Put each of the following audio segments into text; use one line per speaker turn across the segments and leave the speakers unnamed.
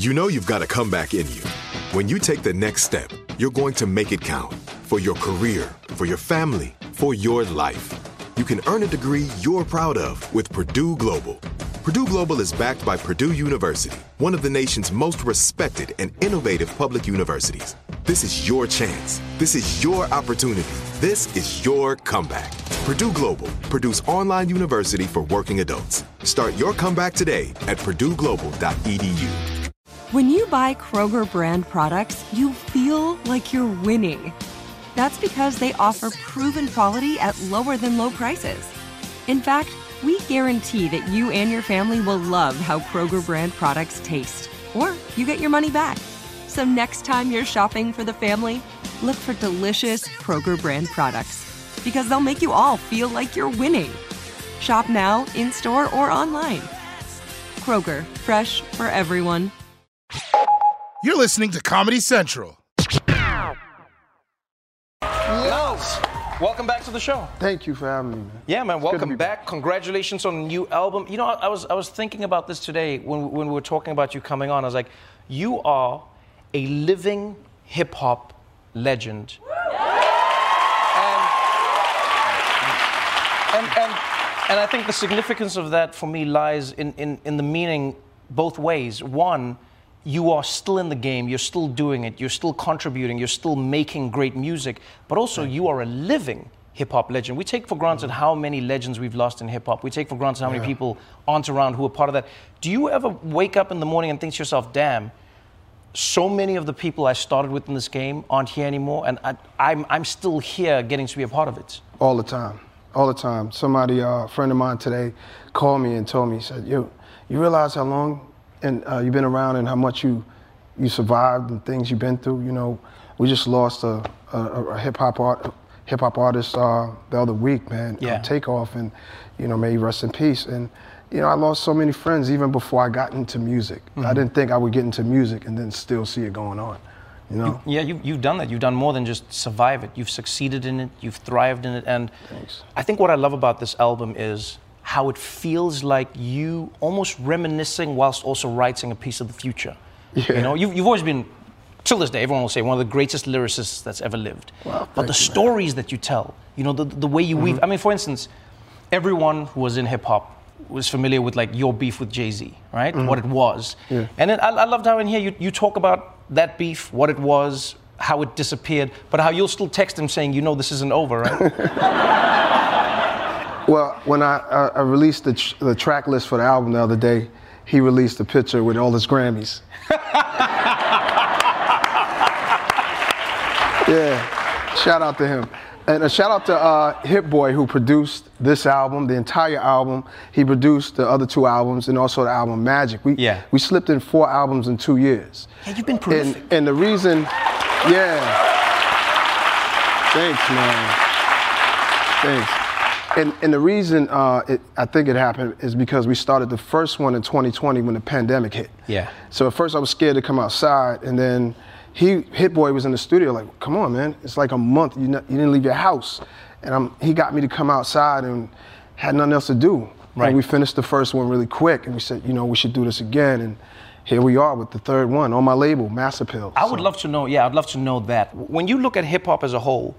You know you've got a comeback in you. When you take the next step, you're going to make it count. For your career, for your family, for your life. You can earn a degree you're proud of with Purdue Global. Purdue Global is backed by Purdue University, one of the nation's most respected and innovative public universities. This is your chance. This is your opportunity. This is your comeback. Purdue Global, Purdue's online university for working adults. Start your comeback today at purdueglobal.edu.
When you buy Kroger brand products, you feel like you're winning. That's because they offer proven quality at lower than low prices. In fact, we guarantee that you and your family will love how Kroger brand products taste, or you get your money back. So next time you're shopping for the family, look for delicious Kroger brand products, because they'll make you all feel like you're winning. Shop now, in-store, or online. Kroger, fresh for everyone.
You're listening to Comedy Central.
Niles, welcome back to the show.
Thank you for having me, man.
Yeah, man, welcome back. Congratulations on the new album. You know, I was thinking about this today when we were talking about you coming on. I was like, you are a living hip-hop legend. And I think the significance of that for me lies in the meaning both ways. One, you are still in the game, you're still doing it, you're still contributing, you're still making great music, but also you are a living hip-hop legend. We take for granted how many legends we've lost in hip-hop. We take for granted how many people aren't around who are part of that. Do you ever wake up in the morning and think to yourself, damn, so many of the people I started with in this game aren't here anymore, and I'm still here getting to be a part of it?
All the time. All the time. Somebody, a friend of mine today, called me and told me, he said, you realize how long you've been around and how much you survived and things you've been through. You know, we just lost a hip hop artist the other week, man. Takeoff, and may he rest in peace. And I lost so many friends even before I got into music. Mm-hmm. I didn't think I would get into music and then still see it going on.
You've done that. You've done more than just survive it. You've succeeded in it. You've thrived in it. And
thanks.
I think what I love about this album is how it feels like you almost reminiscing whilst also writing a piece of the future.
Yeah.
You've always been, till this day, everyone will say, one of the greatest lyricists that's ever lived.
Well,
but the stories that you tell, the way you weave. I mean, for instance, everyone who was in hip hop was familiar with like your beef with Jay-Z, right? What it was.
Yeah.
And then I loved how in here you talk about that beef, what it was, how it disappeared, but how you'll still text him saying, this isn't over, right?
Well, when I released the track list for the album the other day, he released a picture with all his Grammys. Yeah, shout out to him. And a shout out to Hit Boy, who produced this album, the entire album. He produced the other two albums and also the album Magic. We slipped in 4 albums in 2 years.
Yeah, you've been prolific.
And the reason, thanks, man. Thanks. And the reason I think it happened is because we started the first one in 2020 when the pandemic hit.
Yeah.
So at first I was scared to come outside, and then Hit Boy was in the studio like, come on, man, it's like a month, you didn't leave your house. And he got me to come outside and had nothing else to do.
Right.
And we finished the first one really quick, and we said, we should do this again. And here we are with the third one on my label, Mass Appeal.
I would love to know, I'd love to know that. When you look at hip hop as a whole,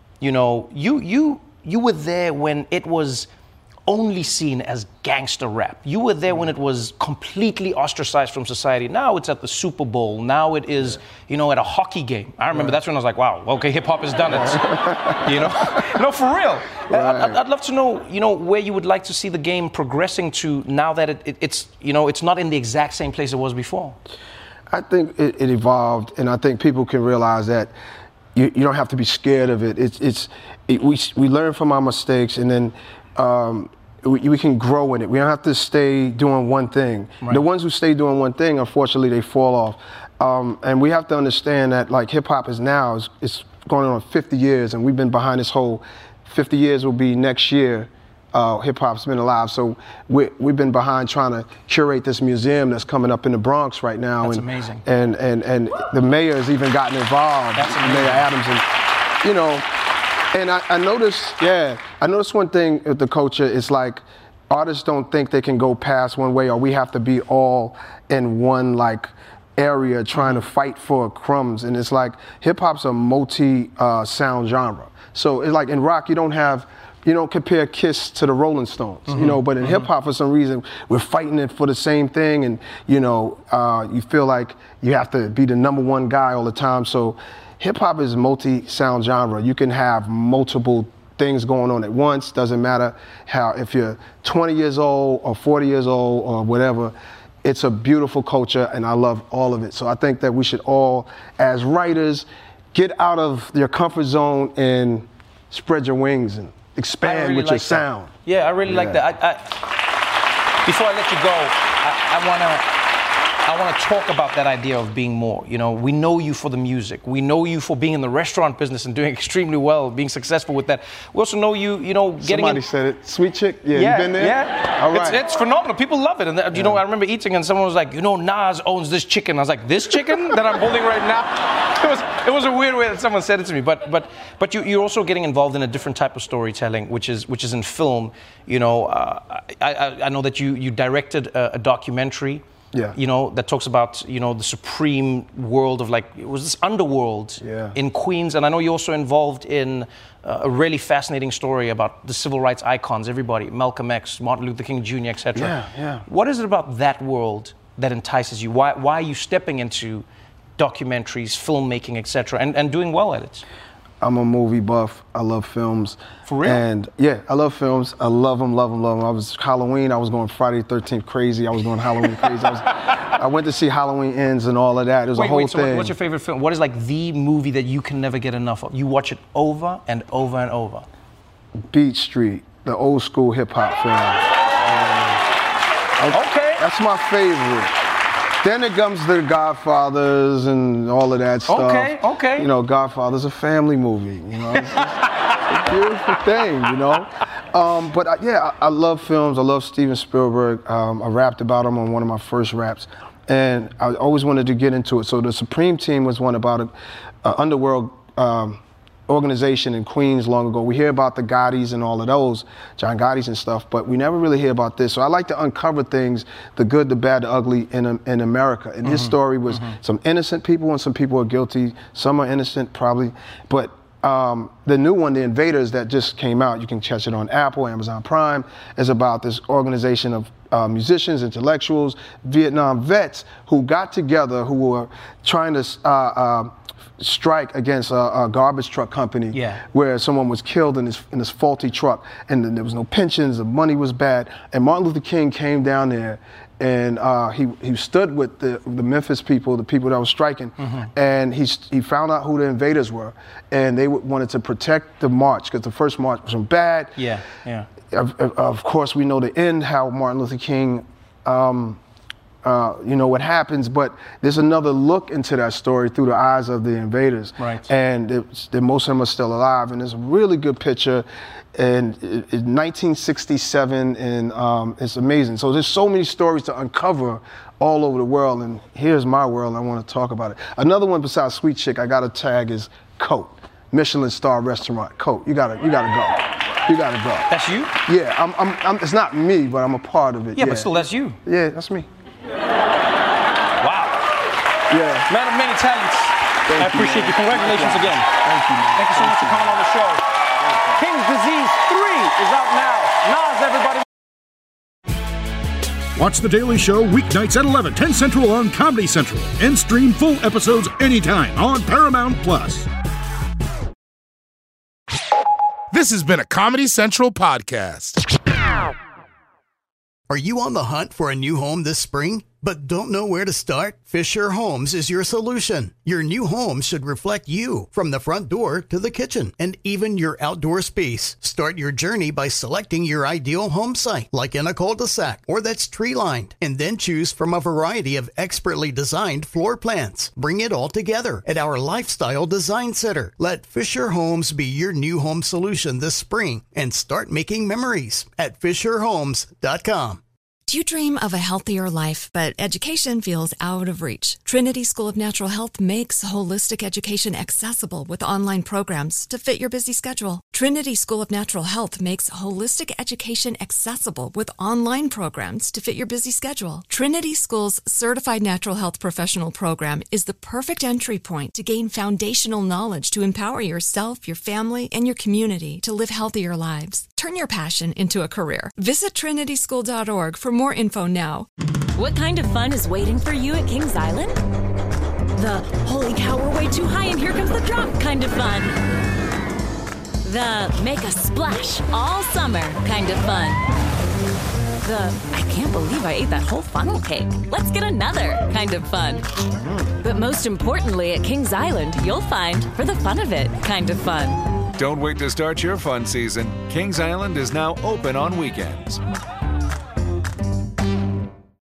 you were there when it was only seen as gangster rap. You were there when it was completely ostracized from society. Now it's at the Super Bowl. Now it is, at a hockey game. I remember that's when I was like, wow, okay, hip hop has done it. No, for real.
Right.
I'd love to know, where you would like to see the game progressing to now that it's not in the exact same place it was before.
I think it evolved, and I think people can realize that you don't have to be scared of it. We learn from our mistakes, and then we can grow in it. We don't have to stay doing one thing. Right. The ones who stay doing one thing, unfortunately, they fall off. And we have to understand that like hip hop is going on 50 years, and we've been behind this whole 50 years will be next year. Hip hop's been alive, so we've been behind trying to curate this museum that's coming up in the Bronx right now.
That's amazing.
And the mayor has even gotten involved.
That's amazing.
Mayor Adams, and I noticed one thing with the culture is like artists don't think they can go past one way, or we have to be all in one like area trying to fight for crumbs, and it's like hip hop's a multi-sound genre. So it's like in rock, you don't compare Kiss to the Rolling Stones, but in hip hop, for some reason, we're fighting it for the same thing, and you feel like you have to be the number one guy all the time. So hip hop is multi-sound genre. You can have multiple things going on at once. Doesn't matter if you're 20 years old or 40 years old or whatever. It's a beautiful culture, and I love all of it. So I think that we should all, as writers, get out of your comfort zone and spread your wings and expand with your sound.
Yeah, I really like that. Before I let you go, I want to talk about that idea of being more. We know you for the music. We know you for being in the restaurant business and doing extremely well, being successful with that. We also know you, getting
Somebody said it. Sweet Chick? Yeah, you been there?
Yeah.
All right.
It's phenomenal. People love it. And, I remember eating and someone was like, Nas owns this chicken. I was like, this chicken that I'm holding right now? It was a weird way that someone said it to me. But you're also getting involved in a different type of storytelling, which is in film. I know that you directed a documentary.
Yeah.
That talks about, the supreme world of it was this underworld in Queens. And I know you're also involved in a really fascinating story about the civil rights icons, everybody, Malcolm X, Martin Luther King Jr., etc.
Yeah.
What is it about that world that entices you? Why are you stepping into documentaries, filmmaking, etc., and doing well at it?
I'm a movie buff. I love films.
For real?
And yeah, I love films. I love them. I was Halloween. I was going Friday the 13th crazy. I was going Halloween crazy. I went to see Halloween Ends and all of that. It was a whole thing.
So what's your favorite film? What is the movie that you can never get enough of? You watch it over and over and over.
Beat Street, the old school hip hop film.
Okay.
That's my favorite. Then it comes to the Godfathers and all of that stuff.
Okay.
Godfather's a family movie. It's a beautiful thing. But I love films. I love Steven Spielberg. I rapped about him on one of my first raps, and I always wanted to get into it. So the Supreme Team was one about an underworld organization in Queens long ago. We hear about the Gottis and all of those, John Gotti's and stuff, but we never really hear about this. So I like to uncover things, the good, the bad, the ugly in America. And his story was some innocent people and some people are guilty. Some are innocent, probably. But the new one, The Invaders, that just came out, you can catch it on Apple, Amazon Prime, is about this organization of musicians, intellectuals, Vietnam vets who got together, who were trying to strike against a garbage truck company where someone was killed in this faulty truck, and then there was no pensions, the money was bad, and Martin Luther King came down there and he stood with the Memphis people, the people that were striking, and he found out who the invaders were, and they wanted to protect the march because the first march was bad. Of course, we know the end, how Martin Luther King what happens, but there's another look into that story through the eyes of the invaders.
Right.
And most of them are still alive, and there's a really good picture, and it's 1967, and it's amazing. So there's so many stories to uncover all over the world, and here's my world, and I want to talk about it. Another one besides Sweet Chick I got to tag is Cote, Michelin star restaurant. Cote, you gotta go. You gotta go.
That's you?
Yeah, I'm it's not me, but I'm a part of it.
Yeah, but still, that's you.
Yeah, that's me.
Wow.
Yeah.
Man of many talents. I appreciate you. Congratulations again.
Thank you, man.
Thank you so much for coming on the show. King's Disease 3 is out now. Nas, everybody.
Watch The Daily Show weeknights at 11, 10 Central on Comedy Central. And stream full episodes anytime on Paramount+.
This has been a Comedy Central podcast.
Are you on the hunt for a new home this spring, but don't know where to start? Fisher Homes is your solution. Your new home should reflect you, from the front door to the kitchen, and even your outdoor space. Start your journey by selecting your ideal home site, like in a cul-de-sac or that's tree-lined, and then choose from a variety of expertly designed floor plans. Bring it all together at our Lifestyle Design Center. Let Fisher Homes be your new home solution this spring and start making memories at FisherHomes.com.
Do you dream of a healthier life, but education feels out of reach? Trinity School of Natural Health makes holistic education accessible with online programs to fit your busy schedule. Trinity School of Natural Health makes holistic education accessible with online programs to fit your busy schedule. Trinity School's Certified Natural Health Professional Program is the perfect entry point to gain foundational knowledge to empower yourself, your family, and your community to live healthier lives. Turn your passion into a career. Visit trinityschool.org for more info now.
What kind of fun is waiting for you at Kings Island? The holy cow, we're way too high and here comes the drop kind of fun. The make a splash all summer kind of fun. The I can't believe I ate that whole funnel cake. Let's get another kind of fun. But most importantly at Kings Island, you'll find for the fun of it kind of fun.
Don't wait to start your fun season. Kings Island is now open on weekends.